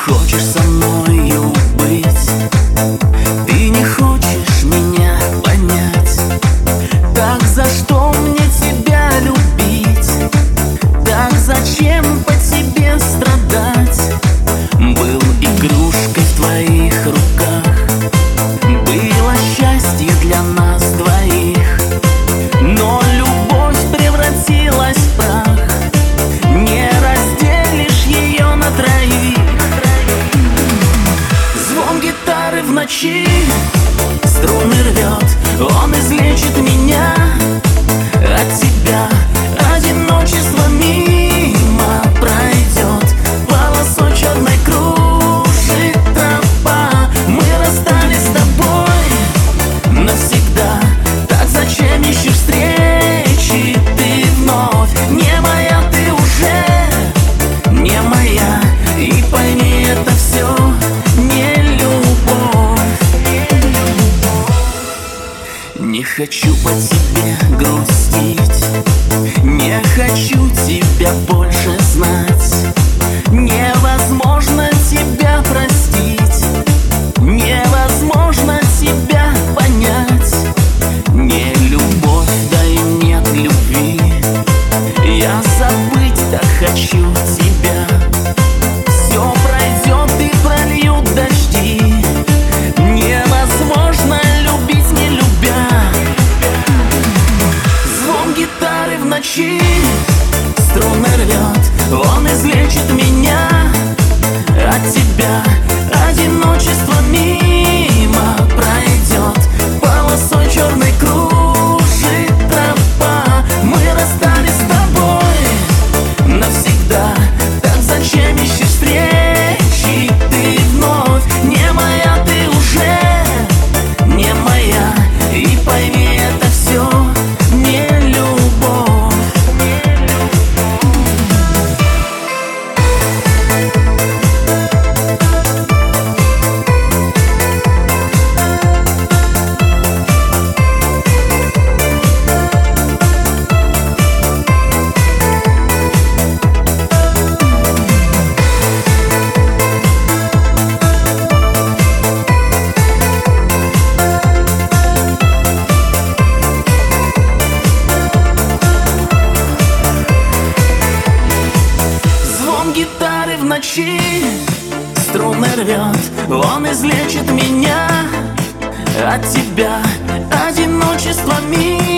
хочешь со мною быть, ты не хочешь меня понять. Так за что мне тебя любить? Так зачем по тебе страдать? Был игрушкой в твоих руках, было счастье для нас двоих, но любовь превратилась в прах. Не разделишь ее на троих. Звон гитары в ночи струны рвет, он излечит меня от тебя. Одиночество мимо пройдет, полосой черной кружит тропа. Мы расстались с тобой навсегда, так зачем ищешь встречи ты вновь? Не моя ты уже, не моя, и пойми, это все не любовь. Не хочу по тебе грустить, не хочу тебя больше знать. Невозможно тебя простить, невозможно тебя понять. Не любовь, да и нет любви, я забыть так хочу тебя. Все пройдет и прольют дожди, невозможно любить не любя. Звон гитары в ночи струны рвет, он излечит меня от тебя. Одиночество мимо пройдет, полосой черной кружит тропа. Мы расстались с тобой навсегда, так зачем ищешь встречи ты вновь? Не моя ты уже, не моя, и пойми, это все не любовь. Гитары в ночи струны рвет, он излечит меня от тебя. Одиночество мира